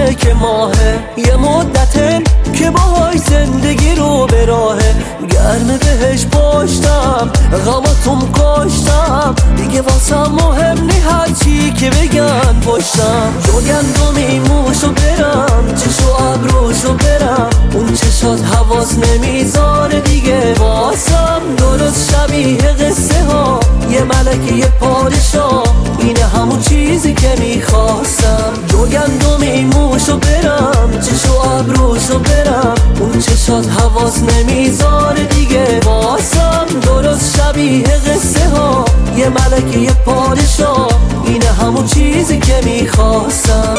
ملک ماهه، یه مدته که باهاش زندگی رو به راهه. گرم بهش پشتم، غماتم کشتم، دیگه واسم مهم نی هرچی که بگن پشتم. جو گندمی موشو برم، چشو ابروشو برم، اون چشات حواس نمیذاره دیگه واسم. درست شبیه قصه ها، یه ملک یه پادشاه، اینه همون چیزی که میخواستم. جو گندمی موشو برم، چشو ابروشو برم، اون چشات حواس نمیذاره دیگه واسم. درست شبیه قصه ها، یه ملک یه پادشاه، اینه همون چیزی که میخواستم.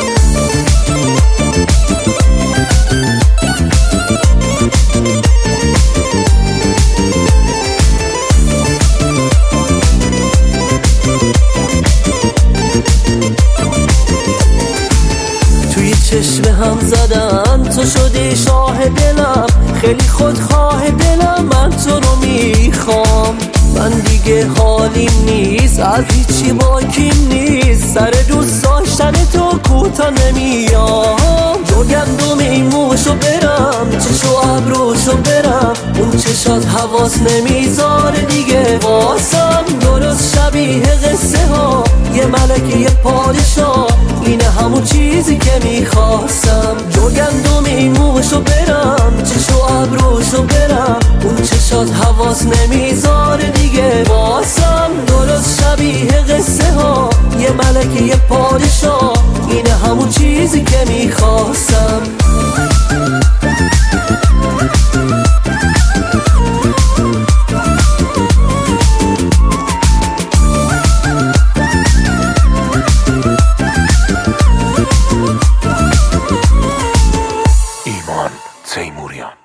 توی چشم هم زدن تو شدی شاه دلم، خیلی خودخواه دلم، من تو رو میخوام. من دیگه حالیم نیست، از هیچی باکیم نیست، سر دوست داشتن تو کوتا نمیام. جو گندمی موشو برم، چشو ابروشو برم، اون چشات حواس نمیذاره دیگه واسم. درست شبیه قصه ها، یه ملک یه پادشاه، اینه همون چیزی که میخواستم. جو گندمی موشو برم، چشو ابروشو برم، اون چشات حواس نمیذاره دیگه واسم. درست شبیه قصه ها، یه ملک یه پادشاه، اینه همون چیزی که میخواستم. ایمان تیموریان.